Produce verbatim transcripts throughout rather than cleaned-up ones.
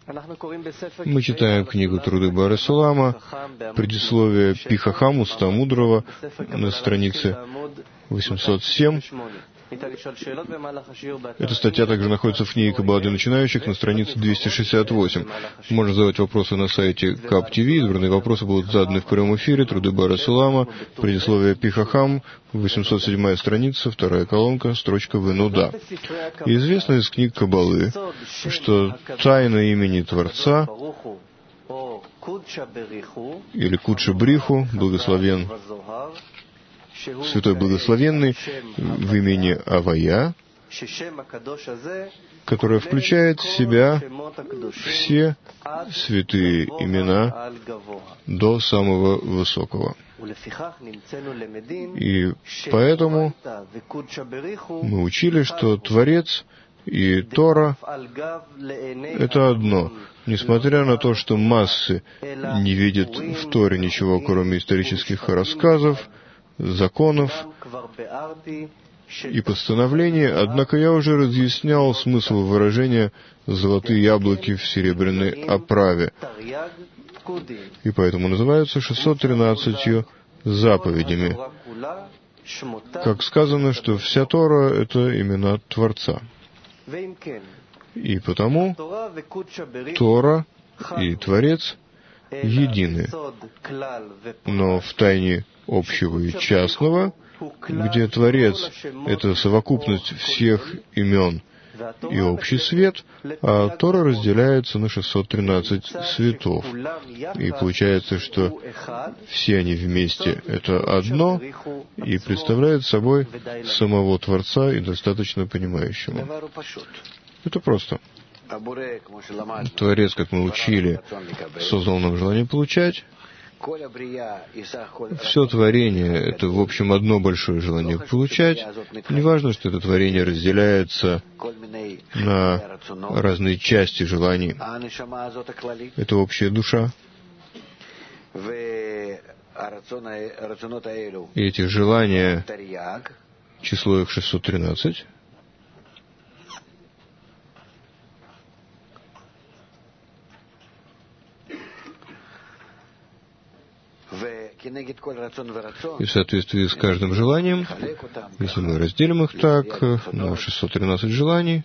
Мы читаем книгу «Труды Бар-Сулама», предисловие Пи-Хахам, Уста Мудрого, на странице восемьсот семь. Эта статья также находится в книге «Каббала для начинающих» на странице двести шестьдесят восемь. Можно задавать вопросы на сайте Каб ти ви. Избранные вопросы будут заданы в прямом эфире. «Труды Бар-Сулама», предисловие Пи-Хахам, восемьсот седьмая страница, вторая колонка, строчка «Венуда». И известно из книг Каббалы, что тайна имени Творца, или Кудша Бриху, благословен Святой Благословенный, в имени Авая, которая включает в себя все святые имена до самого высокого. И поэтому мы учили, что Творец и Тора — это одно. Несмотря на то, что массы не видят в Торе ничего, кроме исторических рассказов, законов и постановлений, однако я уже разъяснял смысл выражения «золотые яблоки в серебряной оправе», и поэтому называются шестьсот тринадцатью заповедями. Как сказано, что вся Тора — это имена Творца. И потому Тора и Творец едины, но в тайне общего и частного, где Творец — это совокупность всех имен и общий свет, а Тора разделяется на шестьсот тринадцать светов. И получается, что все они вместе — это одно, и представляют собой самого Творца и достаточно понимающего. Это просто. Творец, как мы учили, создал нам желание получать. Все творение — это, в общем, одно большое желание получать. Не важно, что это творение разделяется на разные части желаний. Это общая душа. И эти желания, число их шестьсот тринадцать, и в соответствии с каждым желанием, если мы разделим их так, на шестьсот тринадцать желаний,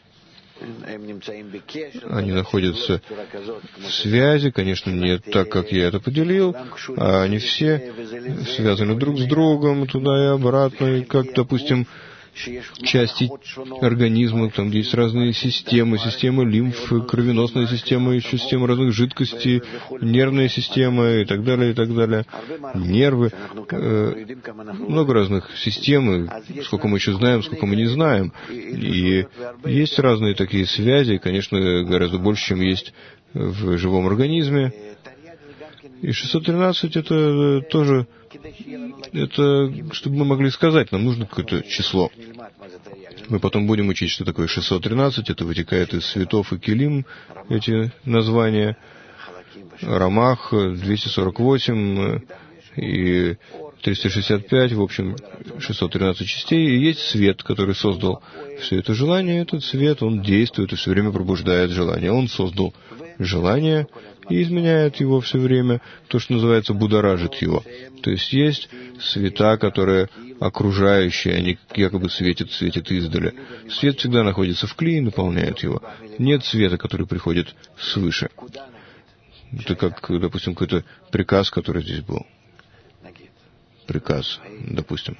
они находятся в связи, конечно, не так, как я это поделил, а они все связаны друг с другом, туда и обратно, и как, допустим, части организма, там, где есть разные системы, система лимфы, кровеносная система, еще система разных жидкостей, нервная система и так далее, и так далее, нервы, э, много разных систем, и сколько мы еще знаем, сколько мы не знаем. И есть разные такие связи, конечно, гораздо больше, чем есть в живом организме. И шестьсот тринадцать — это тоже, это, чтобы мы могли сказать, нам нужно какое-то число. Мы потом будем учить, что такое шестьсот тринадцать, это вытекает из светов и килим, эти названия. Рамах, двести сорок восемь и триста шестьдесят пять, в общем, шестьсот тринадцать частей. И есть свет, который создал все это желание. Этот свет, он действует и все время пробуждает желание. Он создал желание и изменяет его все время, то, что называется, будоражит его. То есть есть света, которые окружающие, они якобы светят, светят издали. Свет всегда находится в кли и наполняет его. Нет света, который приходит свыше. Это как, допустим, какой-то приказ, который здесь был. Приказ, допустим.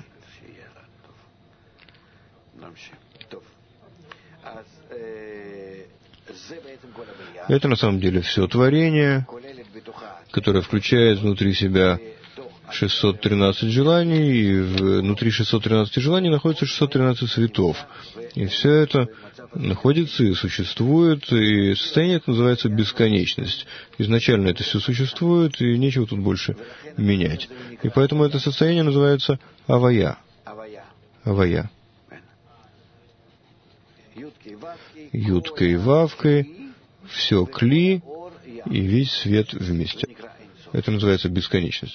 Это на самом деле все творение, которое включает внутри себя шестьсот тринадцать желаний, и внутри шестисот тринадцати желаний находится шестьсот тринадцать светов. И все это находится и существует, и состояние это называется бесконечность. Изначально это все существует, и нечего тут больше менять. И поэтому это состояние называется Авая. Авая. Юткой и Вавкой, все кли и весь свет вместе. Это называется бесконечность.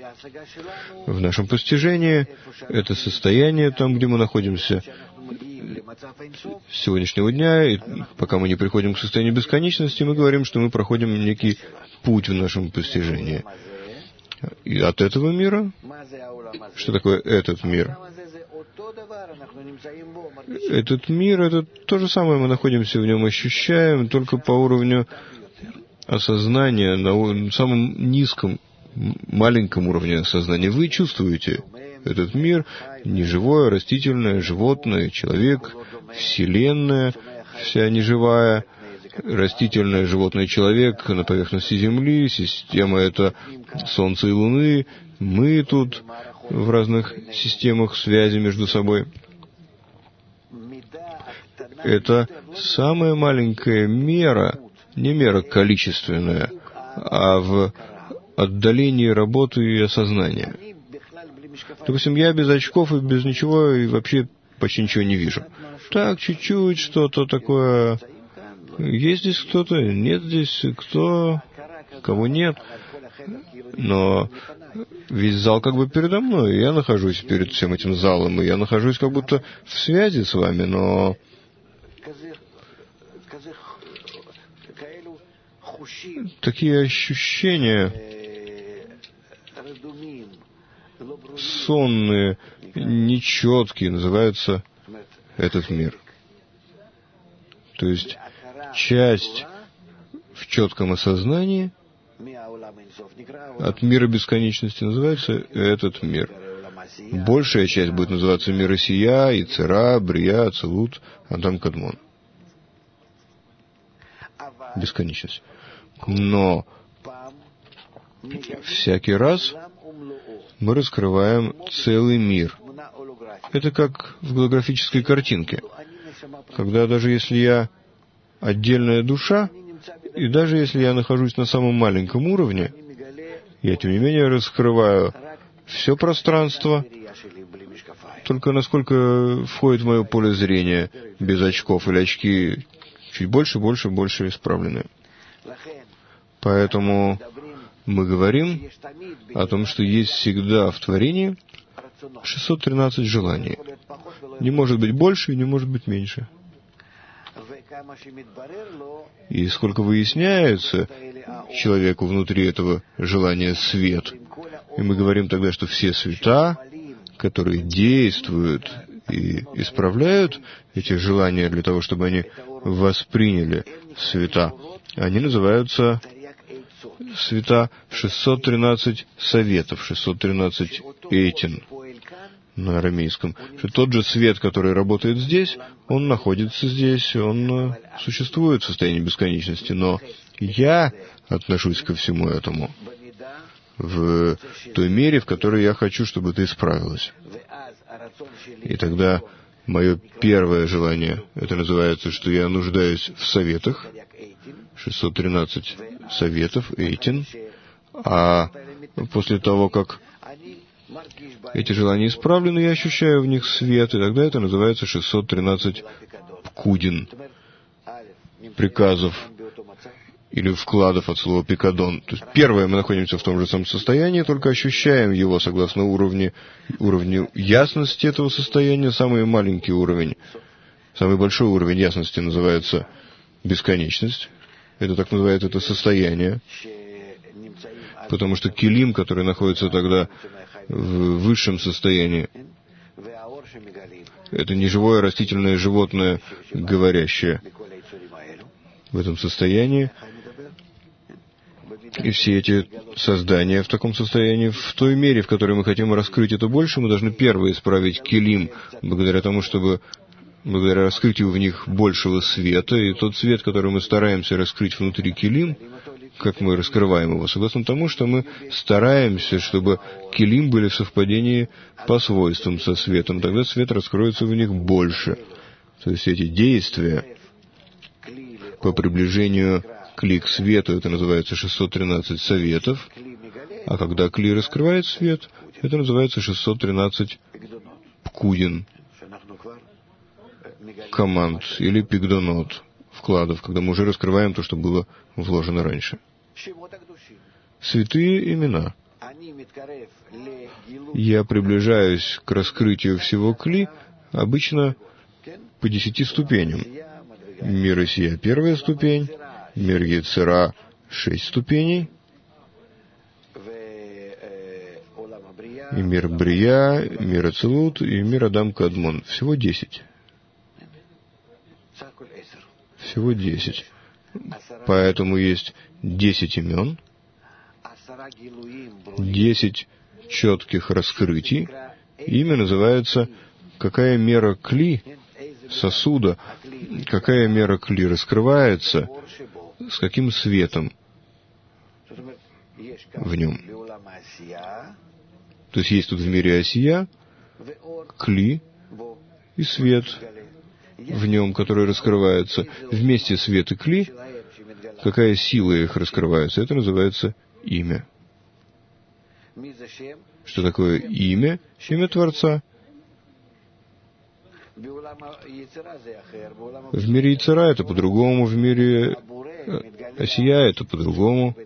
В нашем постижении это состояние, там, где мы находимся, с сегодняшнего дня, и пока мы не приходим к состоянию бесконечности, мы говорим, что мы проходим некий путь в нашем постижении. И от этого мира, что такое этот мир? Этот мир — это то же самое, мы находимся в нем, ощущаем, только по уровню осознания, на самом низком, маленьком уровне осознания. Вы чувствуете этот мир, неживое, растительное, животное, человек, Вселенная, вся неживая, растительное, животное, человек на поверхности Земли, система — это Солнце и Луны, мы тут в разных системах связи между собой. Это самая маленькая мера, не мера количественная, а в отдалении работы и осознания. Допустим, я без очков и без ничего, и вообще почти ничего не вижу. Так, чуть-чуть что-то такое. Есть здесь кто-то? Нет здесь кто? Кого нет? Но весь зал как бы передо мной, и я нахожусь перед всем этим залом, и я нахожусь как будто в связи с вами, но такие ощущения сонные, нечеткие, называется этот мир. То есть часть в четком осознании от мира бесконечности называется этот мир. Большая часть будет называться мира сия, Ицера, Брия, Ацилут, Адам Кадмон. Бесконечность. Но всякий раз мы раскрываем целый мир. Это как в голографической картинке. Когда даже если я отдельная душа, и даже если я нахожусь на самом маленьком уровне, я, тем не менее, раскрываю все пространство, только насколько входит в мое поле зрения, без очков, или очки чуть больше, больше, больше исправлены. Поэтому мы говорим о том, что есть всегда в творении шестьсот тринадцать желаний. Не может быть больше и не может быть меньше. И сколько выясняется человеку внутри этого желания свет, и мы говорим тогда, что все света, которые действуют и исправляют эти желания для того, чтобы они восприняли света, они называются света шестьсот тринадцать советов, шестьсот тринадцать эйтин на арамейском. Что тот же свет, который работает здесь, он находится здесь, он существует в состоянии бесконечности, но я отношусь ко всему этому в той мере, в которой я хочу, чтобы это исправилось. И тогда мое первое желание, это называется, что я нуждаюсь в советах, шестьсот тринадцать советов, эйтин, а после того, как эти желания исправлены, я ощущаю в них свет, и тогда это называется шестьсот тринадцать пкудин, приказов или вкладов от слова пикадон. То есть первое, мы находимся в том же самом состоянии, только ощущаем его согласно уровню, уровню ясности этого состояния. Самый маленький уровень, самый большой уровень ясности называется бесконечность. Это так называется это состояние, потому что килим, который находится тогда в высшем состоянии, это не живое растительное животное, говорящее в этом состоянии. И все эти создания в таком состоянии, в той мере, в которой мы хотим раскрыть это больше, мы должны первое исправить килим, благодаря тому, чтобы, благодаря раскрытию в них большего света, и тот свет, который мы стараемся раскрыть внутри килим, как мы раскрываем его, согласно тому, что мы стараемся, чтобы килим были в совпадении по свойствам со светом, тогда свет раскроется в них больше. То есть эти действия по приближению кли к свету, это называется шестьсот тринадцать советов, а когда кли раскрывает свет, это называется шестьсот тринадцать пкудин, команд или пигдонот, вкладов, когда мы уже раскрываем то, что было вложено раньше. Святые имена. Я приближаюсь к раскрытию всего кли обычно по десяти ступеням. Мир Исия — первая ступень, мир Ецера — шесть ступеней, и мир Брия, мир Ацилут и мир Адам Кадмон. Всего десять. Всего десять. Поэтому есть десять имен, десять четких раскрытий. Имя называется «Какая мера кли сосуда, какая мера кли раскрывается, с каким светом в нем». То есть есть тут в мире Осия кли и свет в нем, который раскрывается. Вместе свет и кли, какая сила их раскрывается, это называется имя. Что такое имя? Имя Творца. В мире Ецера это по-другому, в мире Осия это по-другому.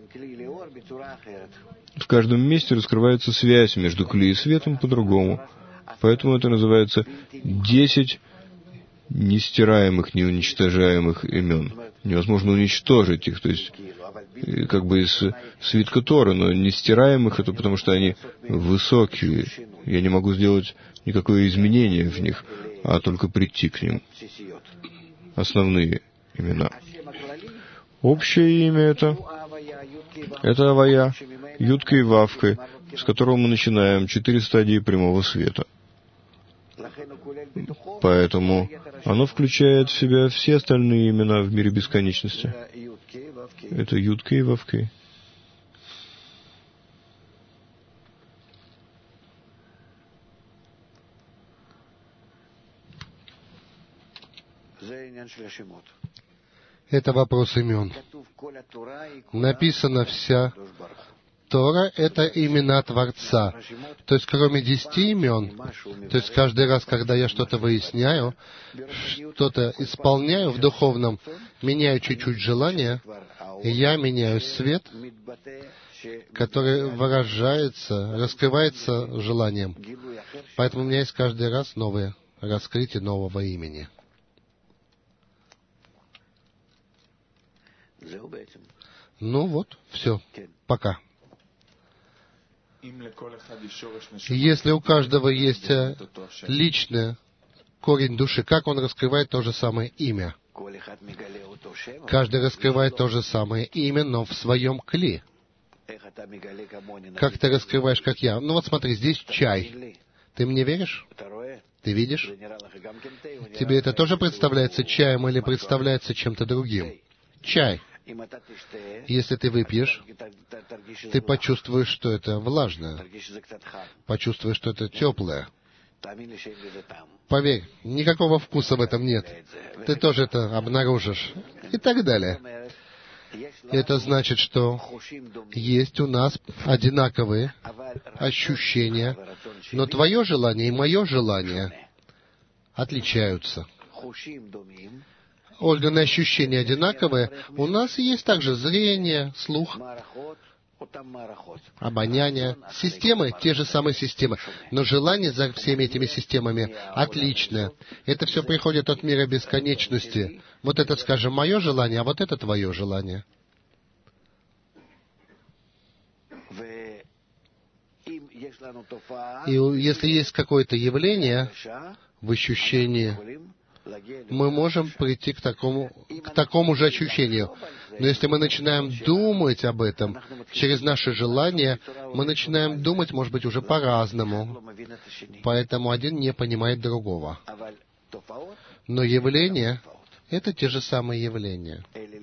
В каждом месте раскрывается связь между кли и светом по-другому. Поэтому это называется десять нестираемых, неуничтожаемых имен. Невозможно уничтожить их, то есть как бы из свитка Торы, но нестираемых это потому, что они высокие. Я не могу сделать никакое изменение в них, а только прийти к ним. Основные имена. Общее имя это, это Авая, Юдкой и Вавкой, с которого мы начинаем четыре стадии прямого света. Поэтому оно включает в себя все остальные имена в мире бесконечности. Это Юдкой и Вавкой. Это вопрос имен. Написана вся Тора — это имена Творца. То есть, кроме десяти имен, то есть каждый раз, когда я что-то выясняю, что-то исполняю в духовном, меняю чуть-чуть желание, и я меняю свет, который выражается, раскрывается желанием. Поэтому у меня есть каждый раз новое раскрытие нового имени. Ну вот, все. Пока. Если у каждого есть личный корень души, как он раскрывает то же самое имя? Каждый раскрывает то же самое имя, но в своем кли. Как ты раскрываешь, как я? Ну вот смотри, здесь чай. Ты мне веришь? Ты видишь? Тебе это тоже представляется чаем или представляется чем-то другим? Чай. Если ты выпьешь, ты почувствуешь, что это влажное, почувствуешь, что это теплое. Поверь, никакого вкуса в этом нет. Ты тоже это обнаружишь. И так далее. Это значит, что есть у нас одинаковые ощущения, но твое желание и мое желание отличаются. Органы ощущения одинаковые. У нас есть также зрение, слух, обоняние. Системы — те же самые системы. Но желание за всеми этими системами отличное. Это все приходит от мира бесконечности. Вот это, скажем, мое желание, а вот это твое желание. И если есть какое-то явление в ощущении, мы можем прийти к такому, к такому же ощущению. Но если мы начинаем думать об этом через наше желание, мы начинаем думать, может быть, уже по-разному. Поэтому один не понимает другого. Но явления — это те же самые явления.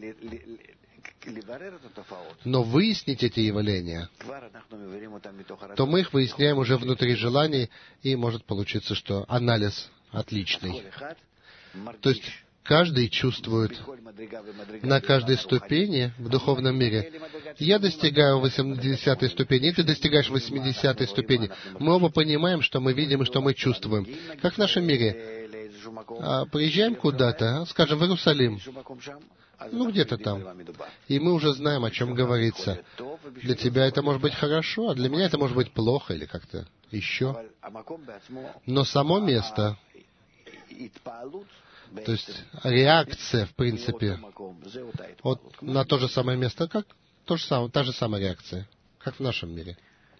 Но выяснить эти явления, то мы их выясняем уже внутри желаний, и может получиться, что анализ отличный. То есть каждый чувствует на каждой ступени в духовном мире. Я достигаю восьмидесятой ступени, и ты достигаешь восьмидесятой ступени. Мы оба понимаем, что мы видим и что мы чувствуем. Как в нашем мире. А, приезжаем куда-то, скажем, в Иерусалим, ну где-то там, и мы уже знаем, о чем говорится. Для тебя это может быть хорошо, а для меня это может быть плохо или как-то еще. Но само место, То есть реакция, в принципе, вот на то же самое место, как то же самое, та же самая реакция, как в нашем мире.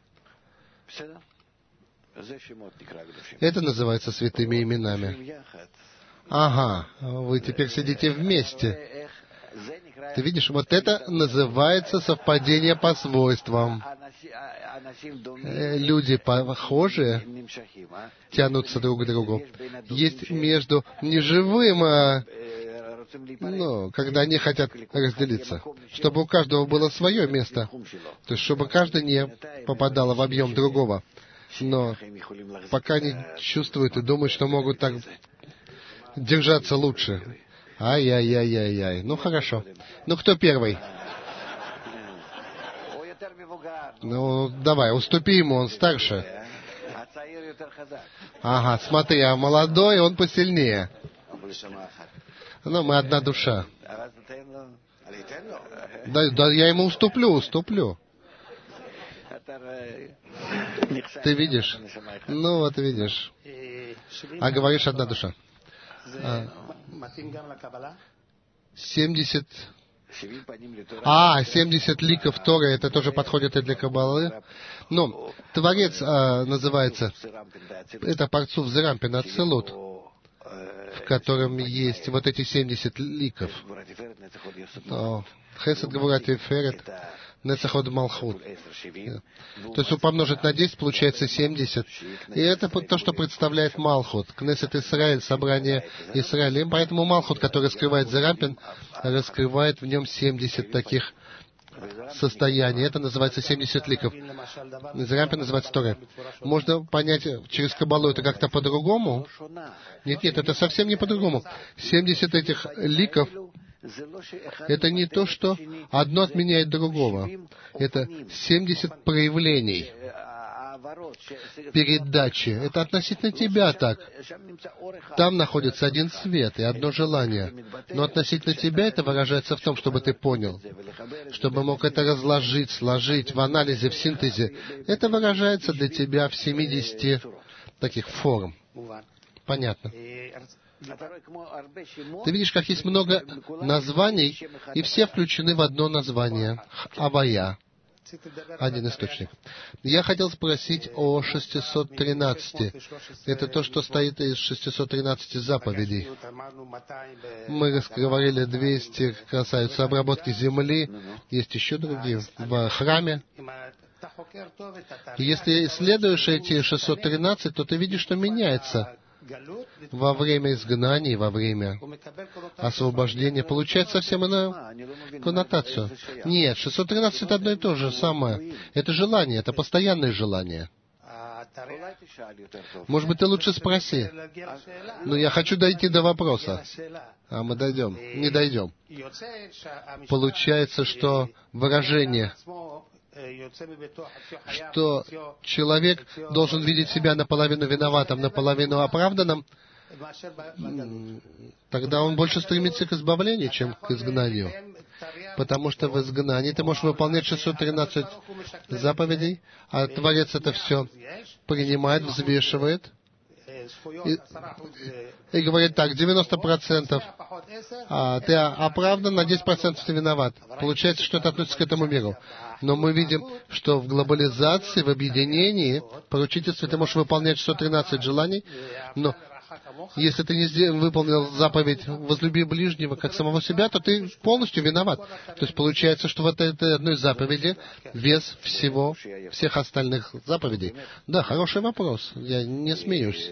Это называется святыми именами. Ага, вы теперь сидите вместе. Ты видишь, вот это называется совпадение по свойствам. Люди похожие тянутся друг к другу. Есть между неживым, ну, когда они хотят разделиться, чтобы у каждого было свое место, то есть чтобы каждый не попадал в объем другого. Но пока они чувствуют и думают, что могут так держаться лучше. Ай-яй-яй-яй-яй. Ну, хорошо. Ну, кто первый? Ну, давай, уступи ему, он старше. Ага, смотри, а молодой, он посильнее. Ну, мы одна душа. Да, да, я ему уступлю, уступлю. Ты видишь? Ну, вот видишь. А говоришь, одна душа. А, семьдесят... А, семьдесят ликов Торы, это тоже подходит и для Каббалы. Ну, Творец а, называется, это Парцуф Зерампин Ацилут, в котором есть вот эти семьдесят ликов. Хесед, Гвура, Тиферет, Нецах Од Малхут. То есть помножить на десять, получается семьдесят. И это то, что представляет Малхут. Кнесет Исраэль, собрание Израиля. И поэтому Малхут, который скрывает Зерампин, раскрывает в нем семьдесят таких состояний. Это называется семьдесят ликов. Зерампин называется Торой. Можно понять через Каббалу это как-то по-другому? Нет, нет, это совсем не по-другому. семьдесят этих ликов это не то, что одно отменяет другого. Это семьдесят проявлений, передачи. Это относительно тебя так. Там находится один свет и одно желание. Но относительно тебя это выражается в том, чтобы ты понял, чтобы мог это разложить, сложить в анализе, в синтезе. Это выражается для тебя в семидесяти таких форм. Понятно. Ты видишь, как есть много названий, и все включены в одно название — Авая. Один источник. Я хотел спросить о шестисот тринадцати. Это то, что стоит из шестисот тринадцати заповедей. Мы говорили двести касаются обработки земли, есть еще другие в храме. Если исследуешь эти шестьсот тринадцать, то ты видишь, что меняется. Во время изгнания, во время освобождения получает совсем иную коннотацию. Нет, шестьсот тринадцать это одно и то же самое. Это желание, это постоянное желание. Может быть, ты лучше спроси. Но я хочу дойти до вопроса. А мы дойдем. Не дойдем. Получается, что выражение, что человек должен видеть себя наполовину виноватым, наполовину оправданным, тогда он больше стремится к избавлению, чем к изгнанию. Потому что в изгнании ты можешь выполнять шестьсот тринадцать заповедей, а Творец это все принимает, взвешивает и, и говорит так: девяносто процентов а, ты оправдан, на десять процентов ты виноват. Получается, что это относится к этому миру. Но мы видим, что в глобализации, в объединении, в поручительстве ты можешь выполнять шестьсот тринадцать желаний, но если ты не сделал, выполнил заповедь «возлюби ближнего, как самого себя», то ты полностью виноват. То есть получается, что вот этой одной заповеди вес всего, всех остальных заповедей. Да, хороший вопрос. Я не смеюсь.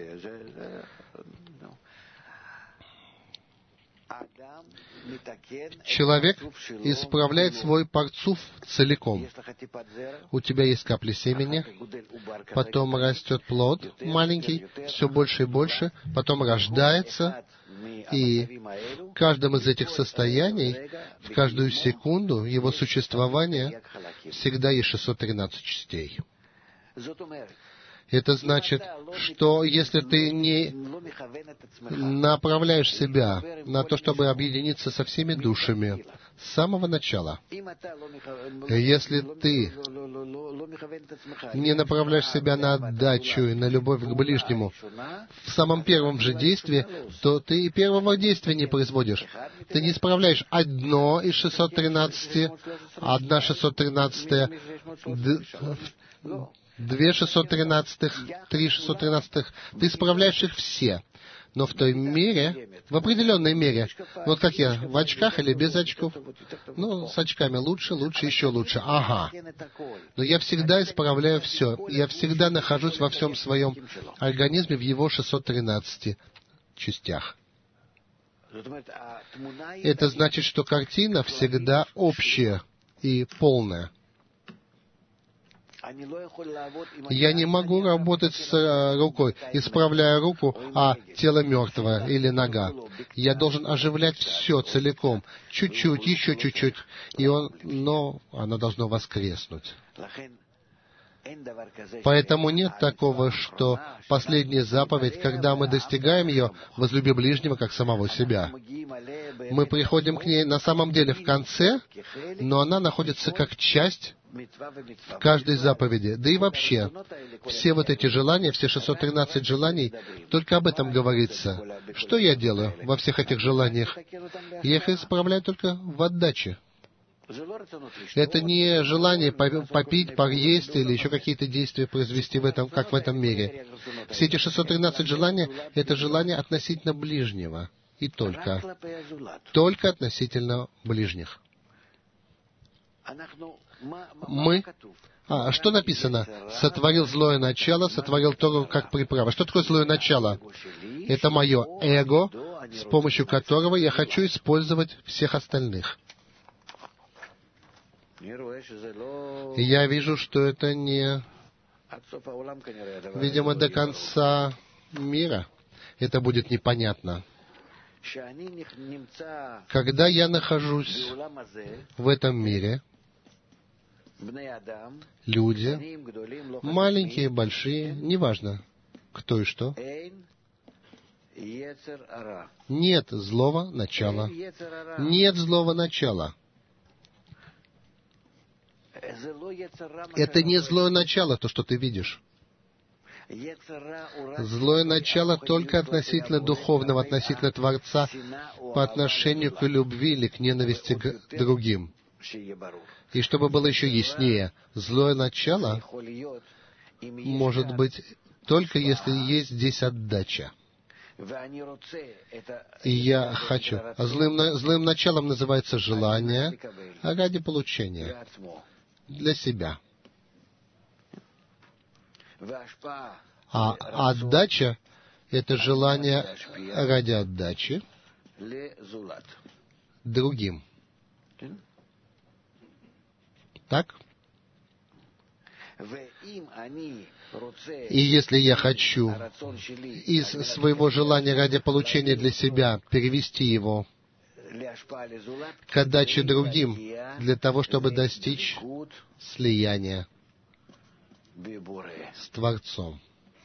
Человек исправляет свой парцуф целиком. У тебя есть капли семени, потом растет плод маленький, все больше и больше, потом рождается, и в каждом из этих состояний, в каждую секунду его существования всегда есть шестьсот тринадцать частей. Это значит, что если ты не направляешь себя на то, чтобы объединиться со всеми душами, с самого начала. Если ты не направляешь себя на отдачу и на любовь к ближнему в самом первом же действии, то ты и первого действия не производишь. Ты не исправляешь одно из шестисот тринадцати, одна шестьсот тринадцатая, две шестьсот тринадцатых, три шестьсот тринадцатых. Ты исправляешь их все. Но в той мере, в определенной мере, вот как я, в очках или без очков, ну, с очками лучше, лучше, еще лучше. Ага. Но я всегда исправляю все. Я всегда нахожусь во всем своем организме в его шестисот тринадцати частях. Это значит, что картина всегда общая и полная. Я не могу работать с рукой, исправляя руку, а тело мертвое или нога. Я должен оживлять все целиком, чуть-чуть, еще чуть-чуть, и он, но оно должно воскреснуть. Поэтому нет такого, что последняя заповедь, когда мы достигаем ее, возлюби ближнего, как самого себя. Мы приходим к ней на самом деле в конце, но она находится как часть в каждой заповеди. Да и вообще, все вот эти желания, все шестьсот тринадцать желаний, только об этом говорится. Что я делаю во всех этих желаниях? Я их исправляю только в отдаче. Это не желание попить, поесть или еще какие-то действия произвести в этом, как в этом мире. Все эти шестьсот тринадцать желаний — это желание относительно ближнего. И только. Только относительно ближних. Мы... А, что написано? Сотворил злое начало, сотворил Тору как приправа. Что такое злое начало? Это мое эго, с помощью которого я хочу использовать всех остальных. Я вижу, что это не... Видимо, до конца мира это будет непонятно. Когда я нахожусь в этом мире, люди, маленькие, большие, неважно, кто и что, нет злого начала. Нет злого начала. Это не злое начало, то, что ты видишь. Злое начало только относительно духовного, относительно Творца, по отношению к любви или к ненависти к другим. И чтобы было еще яснее, злое начало может быть только если есть здесь отдача. И я хочу. А злым, злым началом называется желание ради получения для себя. А отдача — это желание ради отдачи другим. Так? И если я хочу из своего желания ради получения для себя перевести его к отдаче другим, для того, чтобы достичь слияния с Творцом.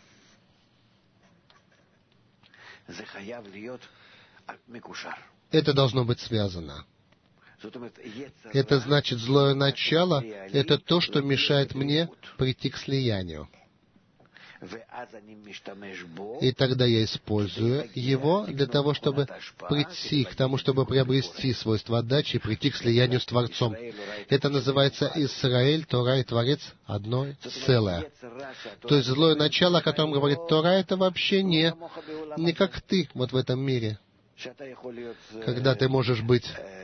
Это должно быть связано. Это значит, злое начало — это то, что мешает мне прийти к слиянию. И тогда я использую его для того, чтобы прийти к тому, чтобы приобрести свойство отдачи и прийти к слиянию с Творцом. Это называется Исраэль, Тора и Творец одно целое. То есть злое начало, о котором говорит Тора, это вообще не, не как ты вот в этом мире, когда ты можешь быть...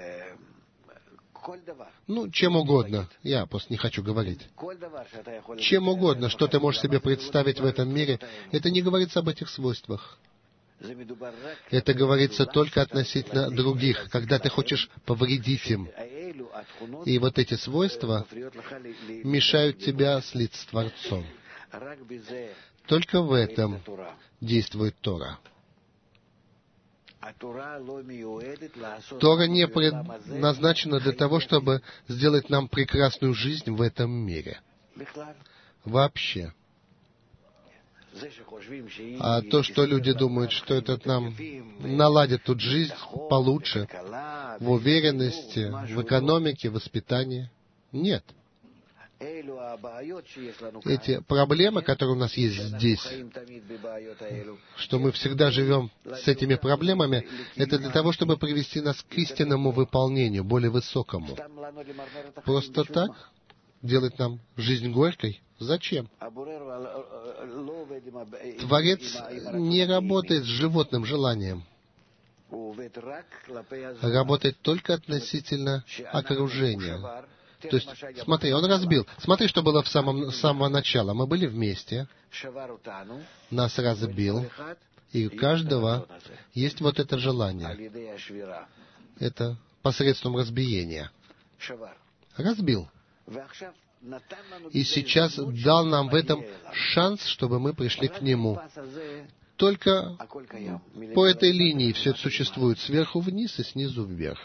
Ну, чем угодно. Я просто не хочу говорить. Чем угодно, что ты можешь себе представить в этом мире, это не говорится об этих свойствах. Это говорится только относительно других, когда ты хочешь повредить им. И вот эти свойства мешают тебя слиться с Творцом. Только в этом действует Тора. Тора не предназначена для того, чтобы сделать нам прекрасную жизнь в этом мире. Вообще. А то, что люди думают, что это нам наладит тут жизнь получше, в уверенности, в экономике, в воспитании. Нет. Эти проблемы, которые у нас есть здесь, что мы всегда живем с этими проблемами, это для того, чтобы привести нас к истинному выполнению, более высокому. Просто так делать нам жизнь горькой? Зачем? Творец не работает с животным желанием. Работает только относительно окружения. То есть, смотри, он разбил. Смотри, что было в самом, с самого начала. Мы были вместе, нас разбил, и у каждого есть вот это желание. Это посредством разбиения. Разбил. И сейчас дал нам в этом шанс, чтобы мы пришли к Нему. Только по этой линии все это существует, сверху вниз и снизу вверх.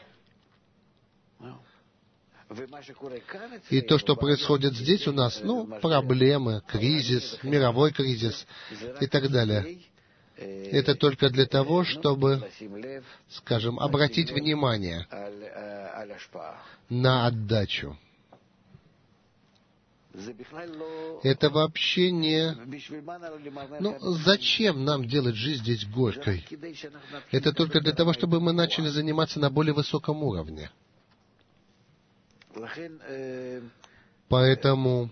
И то, что происходит здесь у нас, ну, проблемы, кризис, мировой кризис и так далее, это только для того, чтобы, скажем, обратить внимание на отдачу. Это вообще не... Ну, зачем нам делать жизнь здесь горькой? Это только для того, чтобы мы начали заниматься на более высоком уровне. Поэтому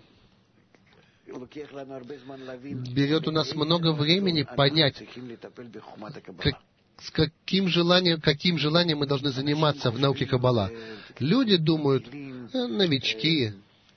берет у нас много времени понять, как, с каким желанием, каким желанием мы должны заниматься в науке Каббала. Люди думают, э, новички,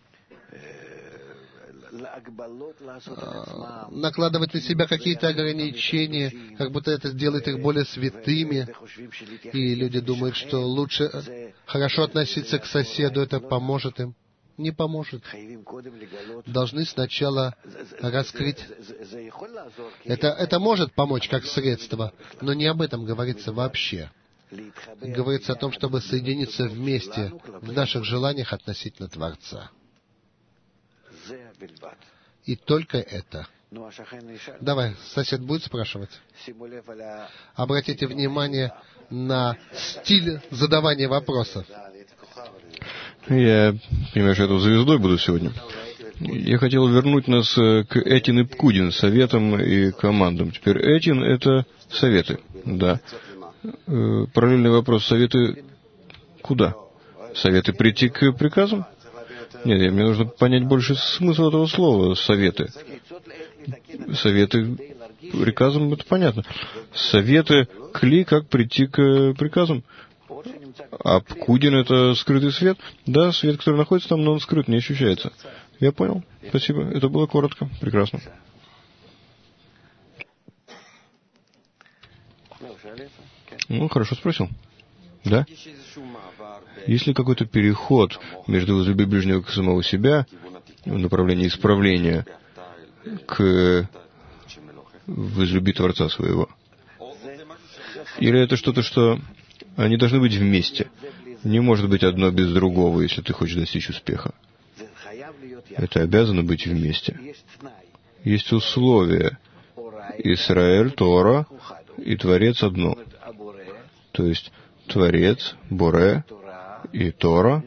накладывать на себя какие-то ограничения, как будто это сделает их более святыми. И люди думают, что лучше хорошо относиться к соседу, это поможет им. Не поможет. Должны сначала раскрыть. Это, это может помочь как средство, но не об этом говорится вообще. Говорится о том, чтобы соединиться вместе в наших желаниях относительно Творца. И только это. Давай, сосед будет спрашивать? Обратите внимание на стиль задавания вопросов. Я понимаю, что я тут звездой буду сегодня. Я хотел вернуть нас к Этин и Пкудин, советам и командам. Теперь Этин — это советы, да. Параллельный вопрос: советы куда? Советы прийти к приказам? Нет, мне нужно понять больше смысл этого слова «советы». Советы приказам — это понятно. Советы кли, как прийти к приказам. А Пкудин — это скрытый свет? Да, свет, который находится там, но он скрыт, не ощущается. Я понял. Спасибо. Это было коротко. Прекрасно. Ну, хорошо спросил. Да? Есть ли какой-то переход между возлюби ближнего к самого себя в направлении исправления к возлюби Творца своего? Или это что-то, что они должны быть вместе? Не может быть одно без другого, если ты хочешь достичь успеха. Это обязано быть вместе. Есть условия. Исраэль, Тора и Творец одно. То есть Творец, Боре, и Тора,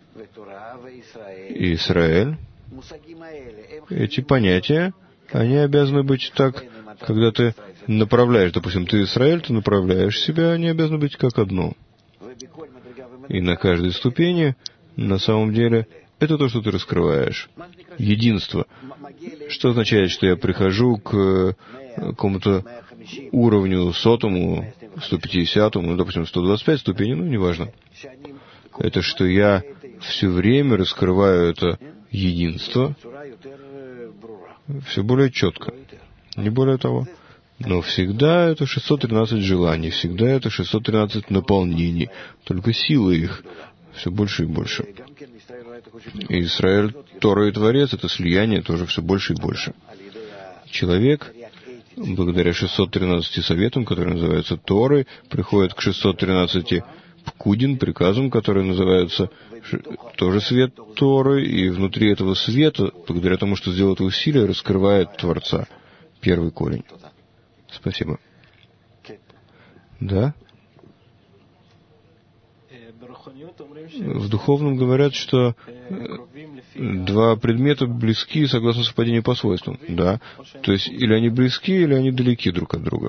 и Израиль. Эти понятия, они обязаны быть так, когда ты направляешь, допустим, ты Израиль, ты направляешь себя, они обязаны быть как одно. И на каждой ступени, на самом деле, это то, что ты раскрываешь. Единство. Что означает, что я прихожу к какому-то уровню сотому, сто пятидесятому, ну, допустим, сто двадцать пять ступеней, ну, неважно. Это что я все время раскрываю это единство все более четко. Не более того. Но всегда это шестьсот тринадцать желаний, всегда это шестьсот тринадцать наполнений. Только силы их все больше и больше. И Израиль, Тора и Творец — это слияние тоже все больше и больше. Человек, благодаря шестьсот тринадцати советам, которые называются Торой, приходит к шестьсот тринадцати Пкудин, приказам, которые называются тоже свет Торы, и внутри этого света, благодаря тому, что сделал это усилие, раскрывает Творца. Первый корень. Спасибо. Да? В духовном говорят, что два предмета близки согласно совпадению по свойствам. Да. То есть или они близки, или они далеки друг от друга.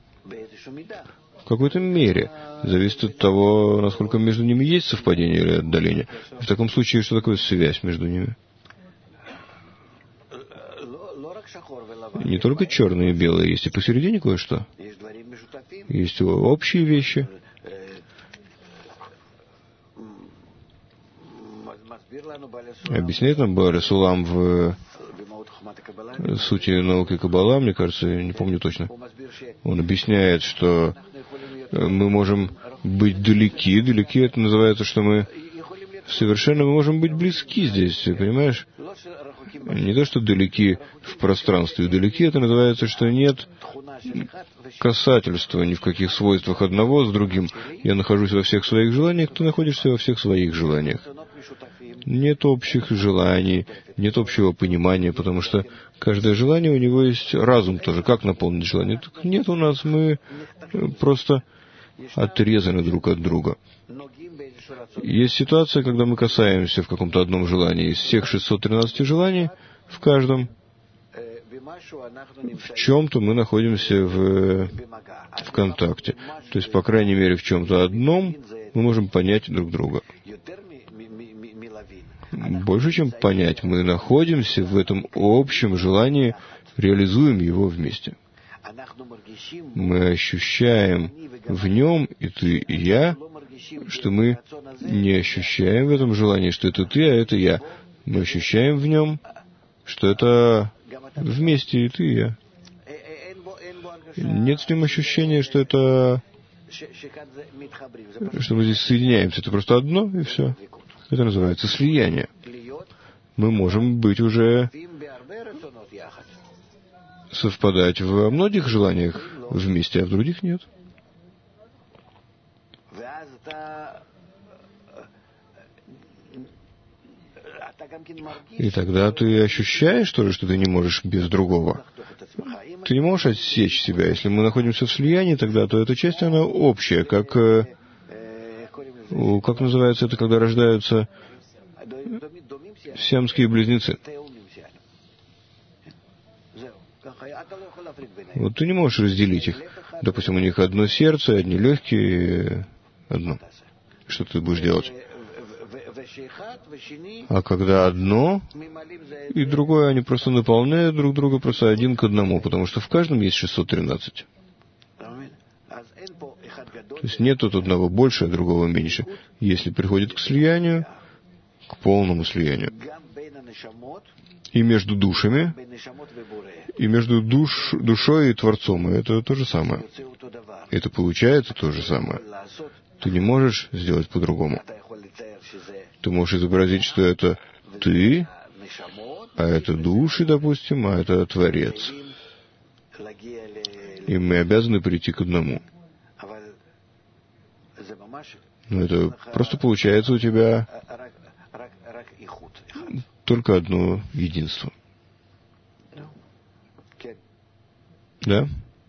В какой-то мере. Зависит от того, насколько между ними есть совпадение или отдаление. В таком случае, что такое связь между ними? Не только черное и белое, есть и посередине кое-что. Есть общие вещи. Объясняет нам Бааль Сулам в сути науки Каббала, мне кажется, я не помню точно. Он объясняет, что мы можем быть далеки. Далеки — это называется, что мы совершенно мы можем быть близки здесь, понимаешь? Не то, что далеки в пространстве. Далеки — это называется, что нет касательства ни в каких свойствах одного с другим. Я нахожусь во всех своих желаниях, ты находишься во всех своих желаниях. Нет общих желаний, нет общего понимания, потому что каждое желание, у него есть разум тоже. Как наполнить желание? Так нет у нас, мы просто отрезаны друг от друга. Есть ситуация, когда мы касаемся в каком-то одном желании. Из всех шестисот тринадцати желаний, в каждом, в чем-то мы находимся в, в контакте. То есть, по крайней мере, в чем-то одном мы можем понять друг друга. Больше, чем понять, мы находимся в этом общем желании, реализуем его вместе. Мы ощущаем в нем, и ты, и я, что мы не ощущаем в этом желании, что это ты, а это я. Мы ощущаем в нем, что это вместе и ты, и я. Нет в нем ощущения, что это... что мы здесь соединяемся. Это просто одно, и все. Это называется слияние. Мы можем быть уже... совпадать во многих желаниях вместе, а в других нет. И тогда ты ощущаешь тоже, что ты не можешь без другого. Ты не можешь отсечь себя. Если мы находимся в слиянии, тогда то эта часть, она общая, как... Как называется это, когда рождаются сиамские близнецы? Вот ты не можешь разделить их. Допустим, у них одно сердце, одни легкие, одно. Что ты будешь делать? А когда одно и другое, они просто наполняют друг друга просто один к одному, потому что в каждом есть шестьсот тринадцать. То есть нет тут одного больше, а другого меньше. Если приходит к слиянию, к полному слиянию, и между душами, и между душ, душой и Творцом, и это то же самое. Это получается то же самое. Ты не можешь сделать по-другому. Ты можешь изобразить, что это ты, а это души, допустим, а это Творец. И мы обязаны прийти к одному. Но это просто получается у тебя только одно единство. Да?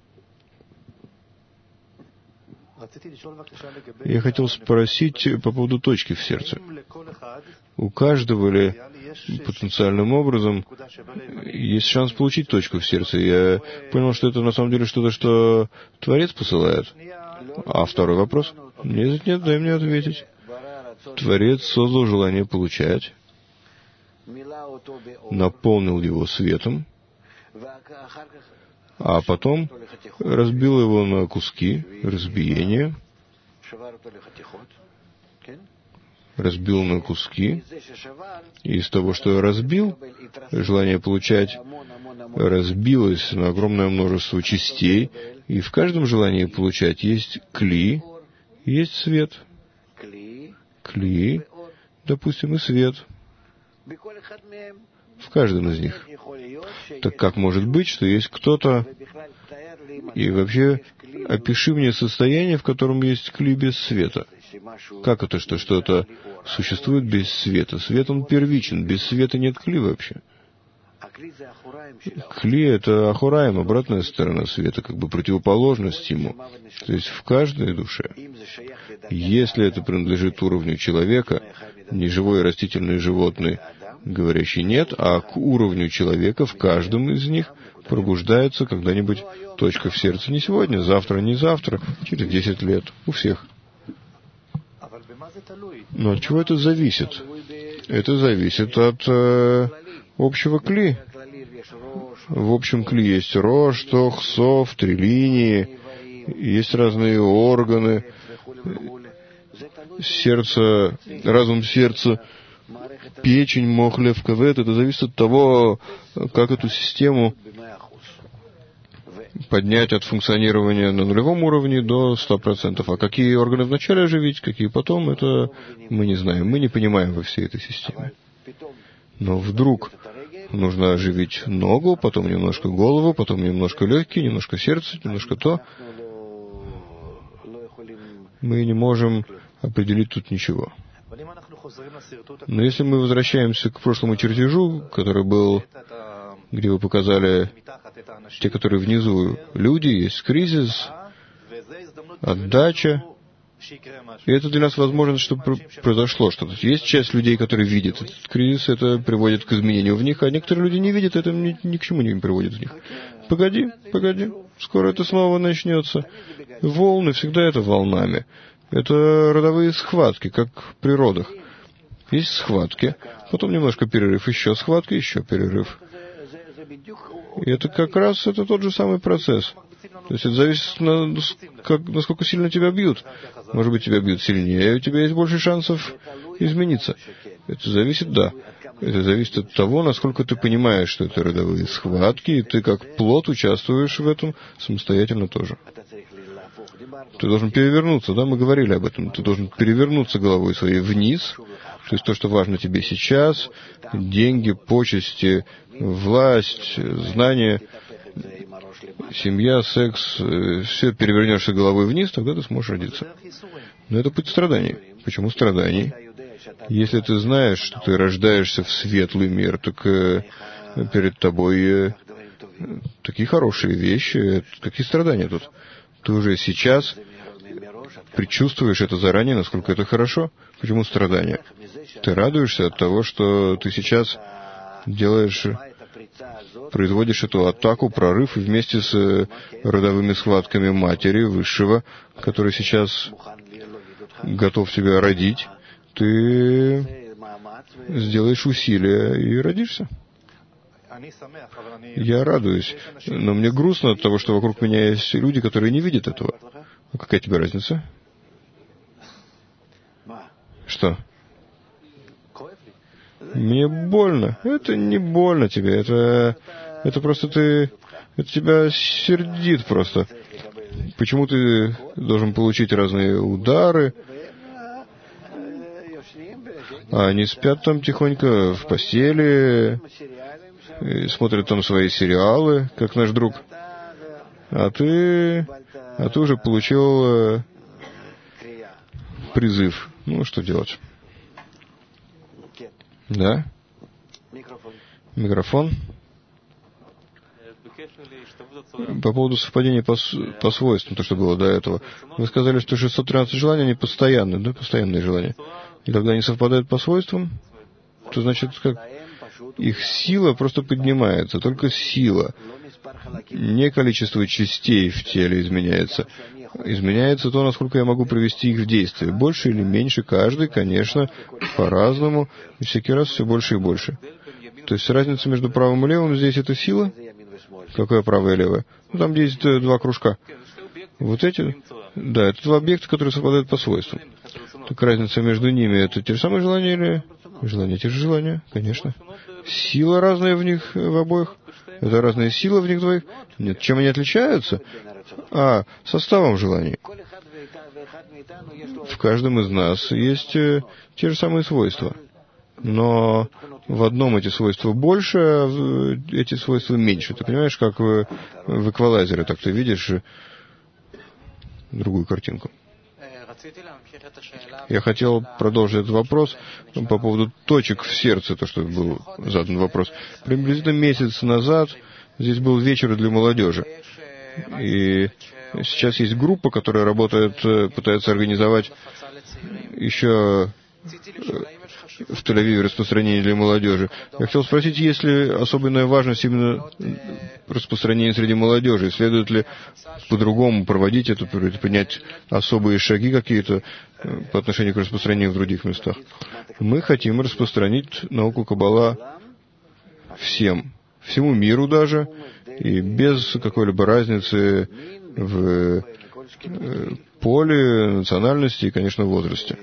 Я хотел спросить по поводу точки в сердце. У каждого ли потенциальным образом есть шанс получить точку в сердце? Я понял, что это на самом деле что-то, что Творец посылает. А второй вопрос? Нет, нет, дай мне ответить. Творец создал желание получать, наполнил его светом, а потом разбил его на куски, разбиение, разбил на куски, и из того, что разбил, желание получать разбилось на огромное множество частей, и в каждом желании получать есть кли, есть свет. Кли, допустим, и свет. В каждом из них. Так как может быть, что есть кто-то... И вообще, опиши мне состояние, в котором есть кли без света. Как это, что что-то существует без света? Свет, он первичен. Без света нет кли вообще. Кли — это ахураим, обратная сторона света, как бы противоположность ему. То есть в каждой душе. Если это принадлежит уровню человека, не живой, растительный, животный, говорящий нет, а к уровню человека в каждом из них пробуждается когда-нибудь точка в сердце. Не сегодня, завтра, не завтра, через десять лет. У всех. Но от чего это зависит? Это зависит от э, общего кли. В общем кли есть рож, тох, сов, три линии, есть разные органы, сердце, разум сердца, печень, мох, лев, кавет. Это зависит от того, как эту систему поднять от функционирования на нулевом уровне до ста процентов. А какие органы вначале оживить, какие потом, это мы не знаем. Мы не понимаем во всей этой системе. Но вдруг нужно оживить ногу, потом немножко голову, потом немножко легкие, немножко сердце, немножко то. Мы не можем определить тут ничего. Но если мы возвращаемся к прошлому чертежу, который был, где вы показали те, которые внизу, люди, есть кризис, отдача. И это для нас возможность, чтобы произошло что-то. Есть часть людей, которые видят этот кризис, это приводит к изменению в них, а некоторые люди не видят, это ни, ни к чему не приводит в них. Погоди, погоди, скоро это снова начнется. Волны всегда это волнами. Это родовые схватки, как в природах. Есть схватки, потом немножко перерыв, еще схватки, еще перерыв. И это как раз это тот же самый процесс. То есть это зависит, на, как, насколько сильно тебя бьют. Может быть, тебя бьют сильнее, и у тебя есть больше шансов измениться. Это зависит, да. Это зависит от того, насколько ты понимаешь, что это родовые схватки, и ты как плод участвуешь в этом самостоятельно тоже. Ты должен перевернуться, да, мы говорили об этом. Ты должен перевернуться головой своей вниз, то есть то, что важно тебе сейчас, деньги, почести, власть, знания, семья, секс, все перевернешься головой вниз, тогда ты сможешь родиться. Но это путь страданий. Почему страданий? Если ты знаешь, что ты рождаешься в светлый мир, так э, перед тобой э, такие хорошие вещи. Какие страдания тут? Ты уже сейчас предчувствуешь это заранее, насколько это хорошо. Почему страдания? Ты радуешься от того, что ты сейчас делаешь, производишь эту атаку, прорыв, и вместе с родовыми схватками матери высшего, который сейчас готов тебя родить, ты сделаешь усилия и родишься. Я радуюсь, но мне грустно от того, что вокруг меня есть люди, которые не видят этого. А какая тебе разница? Что? Мне больно. Это не больно тебе. Это, это просто ты... Это тебя сердит просто. Почему ты должен получить разные удары? А они спят там тихонько в постели, и смотрят там свои сериалы, как наш друг. А ты... А ты уже получил призыв. Ну, что делать? Да? Микрофон. По поводу совпадения по, по свойствам, то, что было до этого. Вы сказали, что шестьсот тринадцать желаний, они постоянные, да? Постоянные желания. И когда они совпадают по свойствам, то значит, как их сила просто поднимается, только сила. Не количество частей в теле изменяется. Изменяется то, насколько я могу привести их в действие. Больше или меньше, каждый, конечно, по-разному, и всякий раз все больше и больше. То есть разница между правым и левым здесь — это сила? Какое правое и левое? Ну, там есть два кружка. Вот эти, да, это два объекта, которые совпадают по свойствам. Так разница между ними — это те же самые желания или... Желания, те же желания, конечно. Сила разная в них, в обоих. Это разные силы в них двоих. Нет, чем они отличаются? А, составом желаний. В каждом из нас есть э, те же самые свойства. Но в одном эти свойства больше, а в, эти свойства меньше. Ты понимаешь, как в, в эквалайзере, так ты видишь другую картинку. Я хотел продолжить этот вопрос по поводу точек в сердце, то, что был задан вопрос. Приблизительно месяц назад здесь был вечер для молодежи. И сейчас есть группа, которая работает, пытается организовать еще в Тель-Авиве распространение для молодежи. Я хотел спросить, есть ли особенная важность именно распространения среди молодежи? Следует ли по-другому проводить это, принять особые шаги какие-то по отношению к распространению в других местах? Мы хотим распространить науку Каббала всем, всему миру даже, и без какой-либо разницы в поле, национальности и, конечно, возрасте.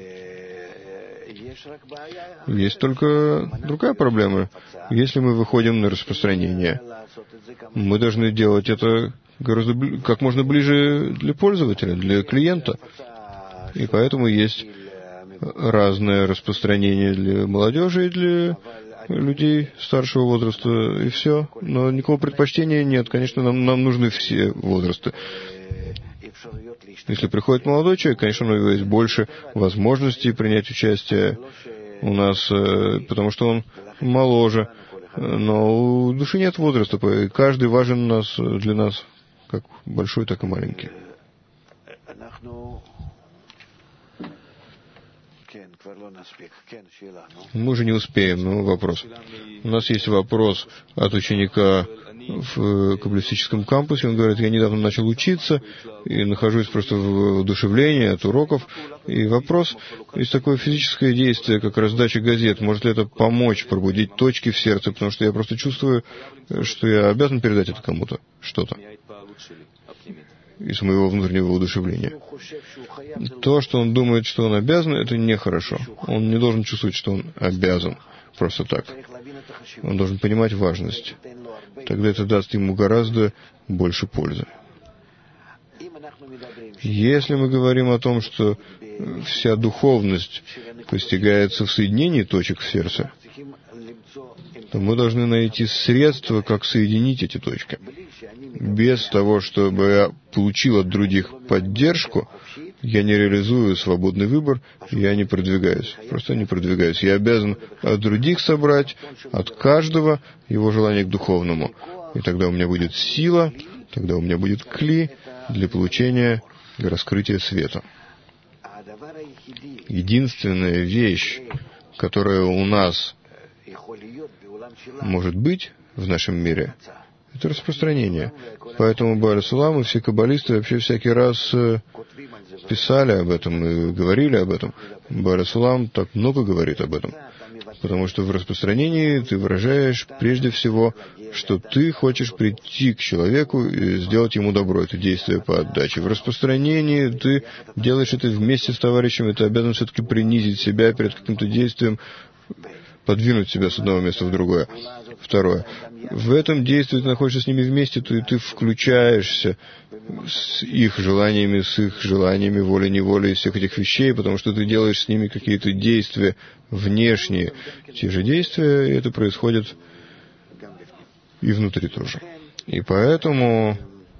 Есть только другая проблема. Если мы выходим на распространение, мы должны делать это гораздо бли- как можно ближе для пользователя, для клиента. И поэтому есть разное распространение для молодежи и для людей старшего возраста, и все. Но никакого предпочтения нет. Конечно, нам, нам нужны все возрасты. Если приходит молодой человек, конечно, у него есть больше возможностей принять участие у нас, потому что он моложе. Но у души нет возраста, и каждый важен нас, для нас, как большой, так и маленький. Мы уже не успеем, но вопрос. У нас есть вопрос от ученика в каббалистическом кампусе. Он говорит, я недавно начал учиться и нахожусь просто в воодушевлении от уроков. И вопрос, есть такое физическое действие, как раздача газет. Может ли это помочь пробудить точки в сердце? Потому что я просто чувствую, что я обязан передать это кому-то, что-то из моего внутреннего воодушевления. То, что он думает, что он обязан, это нехорошо. Он не должен чувствовать, что он обязан просто так. Он должен понимать важность. Тогда это даст ему гораздо больше пользы. Если мы говорим о том, что вся духовность постигается в соединении точек в сердце, то мы должны найти средства, как соединить эти точки. Без того, чтобы я получил от других поддержку, я не реализую свободный выбор, я не продвигаюсь. Просто не продвигаюсь. Я обязан от других собрать, от каждого его желание к духовному. И тогда у меня будет сила, тогда у меня будет кли для получения и раскрытия света. Единственная вещь, которая у нас может быть в нашем мире, это распространение. Поэтому Бааль Сулам и все каббалисты вообще всякий раз писали об этом и говорили об этом. Бааль Сулам так много говорит об этом. Потому что в распространении ты выражаешь прежде всего, что ты хочешь прийти к человеку и сделать ему добро. Это действие по отдаче. В распространении ты делаешь это вместе с товарищами, ты обязан все-таки принизить себя перед каким-то действием, подвинуть себя с одного места в другое. Второе. В этом действии ты находишься с ними вместе, ты, ты включаешься с их желаниями, с их желаниями, волей-неволей, всех этих вещей, потому что ты делаешь с ними какие-то действия внешние. Те же действия, и это происходит и внутри тоже. И поэтому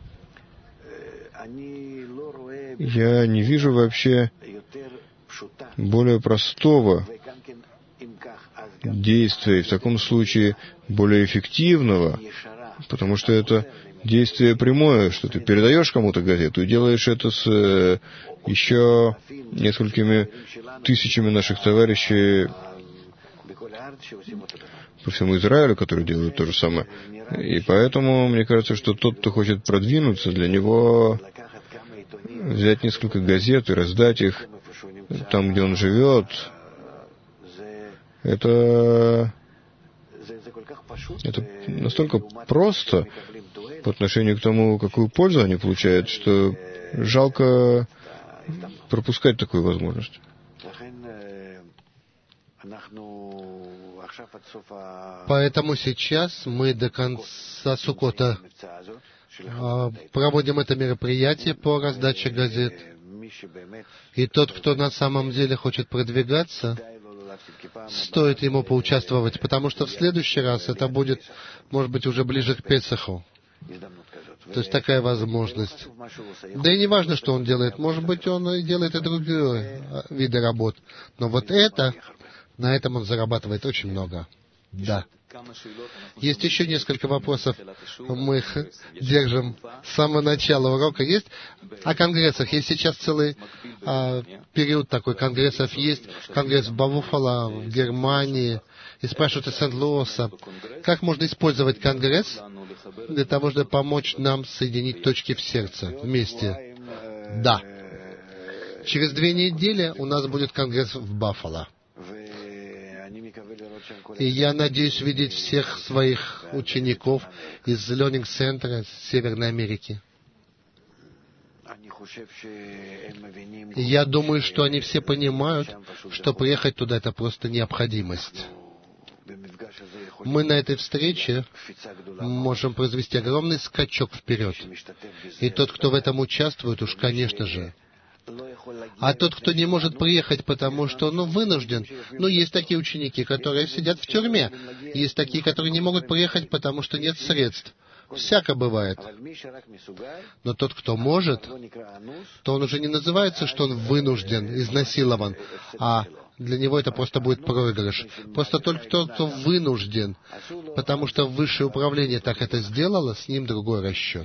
я не вижу вообще более простого действия, и в таком случае более эффективного, потому что это действие прямое, что ты передаешь кому-то газету и делаешь это с э, еще несколькими тысячами наших товарищей по всему Израилю, которые делают то же самое. И поэтому мне кажется, что тот, кто хочет продвинуться, для него взять несколько газет и раздать их там, где он живет, это, это настолько просто по отношению к тому, какую пользу они получают, что жалко пропускать такую возможность. Поэтому сейчас мы до конца Суккота проводим это мероприятие по раздаче газет. И тот, кто на самом деле хочет продвигаться, стоит ему поучаствовать, потому что в следующий раз это будет, может быть, уже ближе к Песаху. То есть такая возможность. Да и не важно, что он делает. Может быть, он и делает и другие виды работ. Но вот это, на этом он зарабатывает очень много. Да. Есть еще несколько вопросов. Мы их держим с самого начала урока. Есть о конгрессах. Есть сейчас целый а, период такой конгрессов. Есть конгресс в Буффало, в Германии. И спрашивают из Сент-Луиса, как можно использовать конгресс для того, чтобы помочь нам соединить точки в сердце вместе. Да. Через две недели у нас будет конгресс в Буффало. И я надеюсь видеть всех своих учеников из Learning Center Северной Америки. И я думаю, что они все понимают, что приехать туда — это просто необходимость. Мы на этой встрече можем произвести огромный скачок вперед. И тот, кто в этом участвует, уж, конечно же. А тот, кто не может приехать, потому что, ну, вынужден. Ну, есть такие ученики, которые сидят в тюрьме. Есть такие, которые не могут приехать, потому что нет средств. Всяко бывает. Но тот, кто может, то он уже не называется, что он вынужден, изнасилован, а для него это просто будет проигрыш. Просто только тот, кто вынужден, потому что высшее управление так это сделало, с ним другой расчет.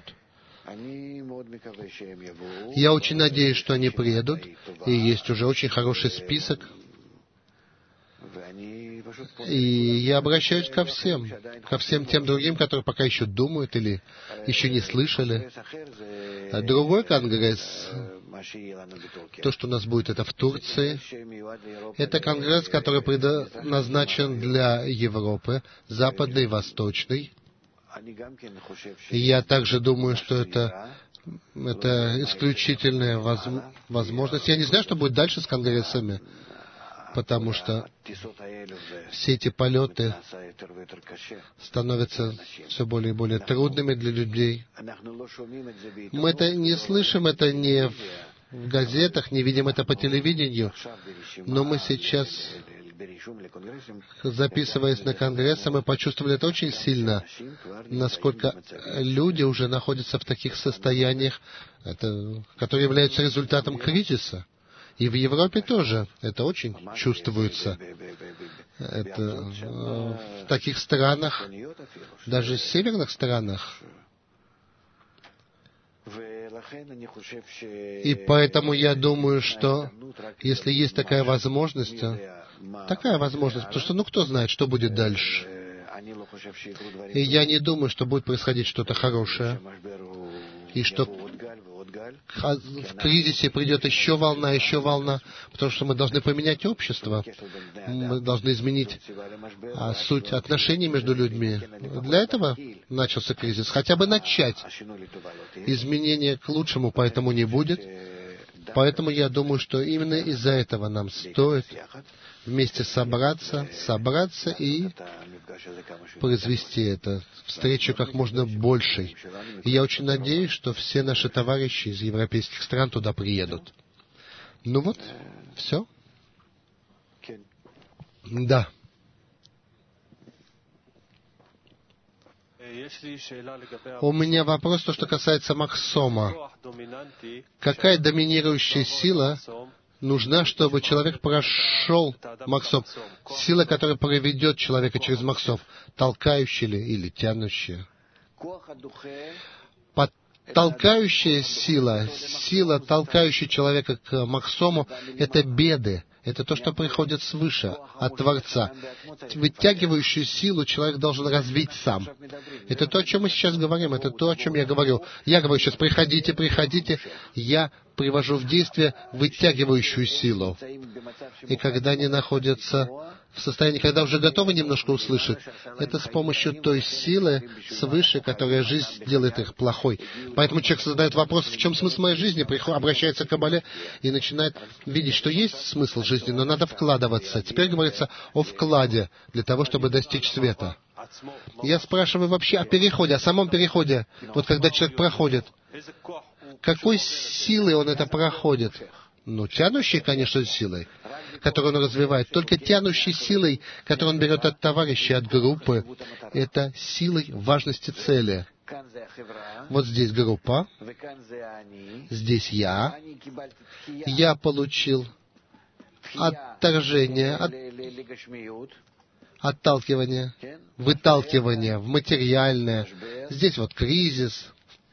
Я очень надеюсь, что они приедут, и есть уже очень хороший список. И я обращаюсь ко всем, ко всем тем другим, которые пока еще думают или еще не слышали. А другой конгресс, то, что у нас будет, это в Турции. Это конгресс, который предназначен для Европы, западной и восточной. И я также думаю, что это, это исключительная возможность. Я не знаю, что будет дальше с конгрессами, потому что все эти полеты становятся все более и более трудными для людей. Мы это не слышим, это не в газетах, не видим это по телевидению, но мы сейчас, записываясь на конгрессы, мы почувствовали это очень сильно, насколько люди уже находятся в таких состояниях, это, которые являются результатом кризиса. И в Европе тоже это очень чувствуется. Это в таких странах, даже в северных странах. И поэтому я думаю, что если есть такая возможность, такая возможность, потому что, ну, кто знает, что будет дальше. И я не думаю, что будет происходить что-то хорошее, и что в кризисе придет еще волна, еще волна, потому что мы должны поменять общество, мы должны изменить а, суть отношений между людьми. Для этого начался кризис. Хотя бы начать. Изменения к лучшему поэтому не будет. Поэтому я думаю, что именно из-за этого нам стоит вместе собраться, собраться и произвести эту встречу как можно большей. И я очень надеюсь, что все наши товарищи из европейских стран туда приедут. Ну вот, все. Да. У меня вопрос, то, что касается Максома. Какая доминирующая сила нужна, чтобы человек прошел Максом? Сила, которая проведет человека через Максом, толкающая ли или тянущая? Толкающая сила, сила, толкающая человека к Максому, это беды. Это то, что приходит свыше, от Творца. Вытягивающую силу человек должен развить сам. Это то, о чем мы сейчас говорим, это то, о чем я говорю. Я говорю сейчас, приходите, приходите. Я привожу в действие вытягивающую силу. И когда они находятся в состоянии, когда уже готовы немножко услышать, это с помощью той силы свыше, которая жизнь делает их плохой. Поэтому человек задает вопрос, в чем смысл моей жизни, обращается к Кабале и начинает видеть, что есть смысл жизни, но надо вкладываться. Теперь говорится о вкладе для того, чтобы достичь света. Я спрашиваю вообще о переходе, о самом переходе. Вот когда человек проходит, какой силой он это проходит? Ну, тянущей, конечно, силой, которую он развивает. Только тянущей силой, которую он берет от товарищей, от группы, это силой важности цели. Вот здесь группа, здесь я. Я получил отторжение, от, отталкивание, выталкивание в материальное. Здесь вот кризис.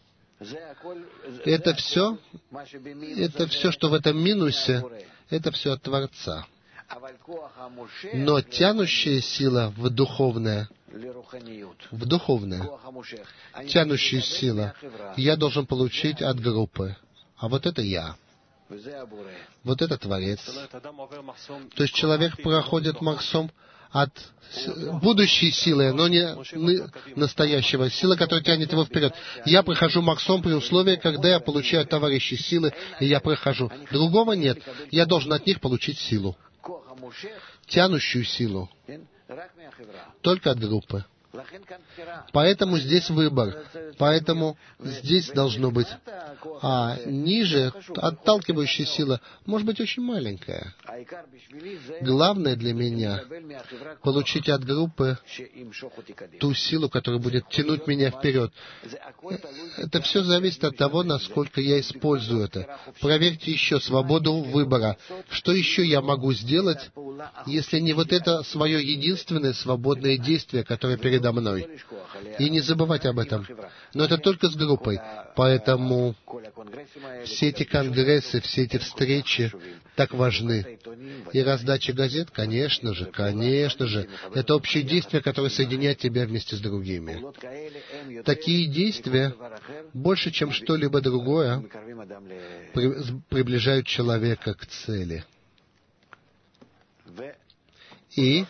Это все, это все, что в этом минусе, это все от Творца. Но тянущая сила в духовное, в духовное, тянущая сила, я должен получить от группы. А вот это я. Вот это Творец. То есть человек проходит махсом от будущей силы, но не настоящего. Сила, которая тянет его вперед. Я прохожу махсом при условии, когда я получаю товарищей силы, и я прохожу. Другого нет. Я должен от них получить силу. Тянущую силу. Только от группы. Поэтому здесь выбор. Поэтому здесь должно быть. А ниже отталкивающая сила может быть очень маленькая. Главное для меня — получить от группы ту силу, которая будет тянуть меня вперед. Это все зависит от того, насколько я использую это. Проверьте еще свободу выбора. Что еще я могу сделать, если не вот это свое единственное свободное действие, которое передо мной? И не забывать об этом. Но это только с группой. Поэтому все эти конгрессы, все эти встречи так важны. И раздача газет, конечно же, конечно же, это общее действие, которое соединяет тебя вместе с другими. Такие действия, больше, чем что-либо другое, приближают человека к цели. И,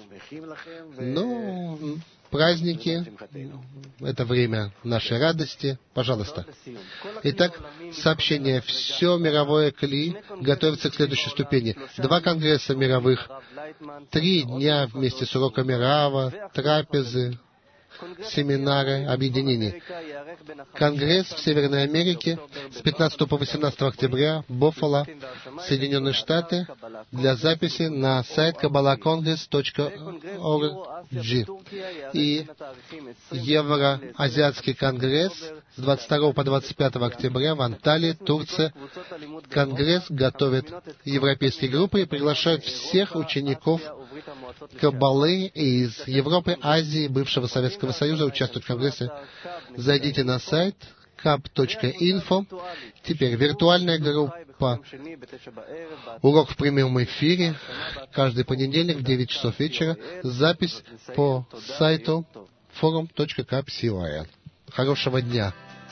ну, праздники — это время нашей радости. Пожалуйста. Итак, сообщение. Все мировое кли готовится к следующей ступени. Два конгресса мировых, три дня вместе с уроками Рава, трапезы, семинары, объединения. Конгресс в Северной Америке с пятнадцатого по восемнадцатое октября, Боффало, Соединенные Штаты, для записи на сайт каббала конгресс точка орг. И Евроазиатский конгресс с двадцать второго по двадцать пятое октября в Анталии, Турция. Конгресс готовит европейские группы и приглашают всех учеников Каббалы из Европы, Азии, бывшего Советского Союза участвовать в Конгрессе. Зайдите на сайт каб точка инфо. Теперь виртуальная группа. Урок в прямом эфире каждый понедельник в девять часов вечера. Запись по сайту форум точка каб точка ком. Хорошего дня.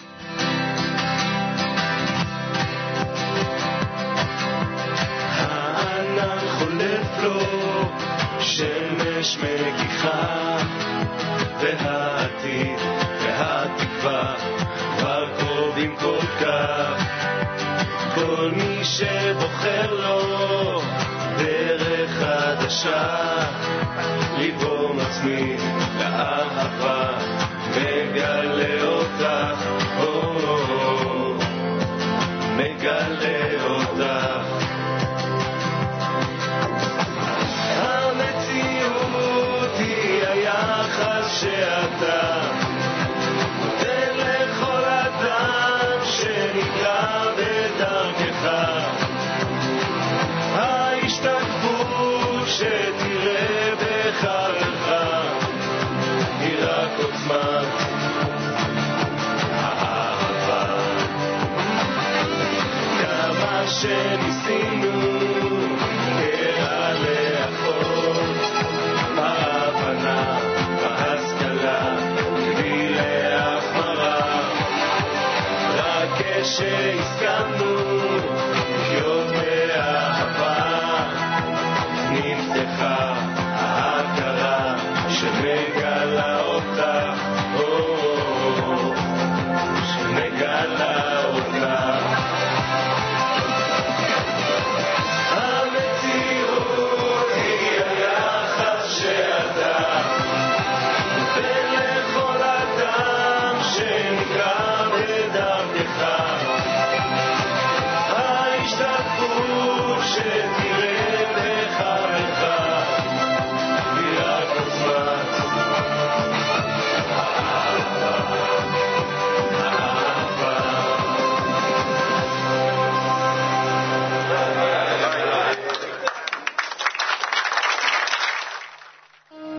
שמש מגיחה והעתיד והתקווה כבר קרובים כל כך כל מי שבוחר לו דרך חדשה ליבו מצמיד לאהבה מגלה אותך או מגלה אותך שאתה נותן לכל אדם שנקרא בדרכך ההשתקפות שתראה בחברך היא רק עוצמת האהבה כמה שניסינו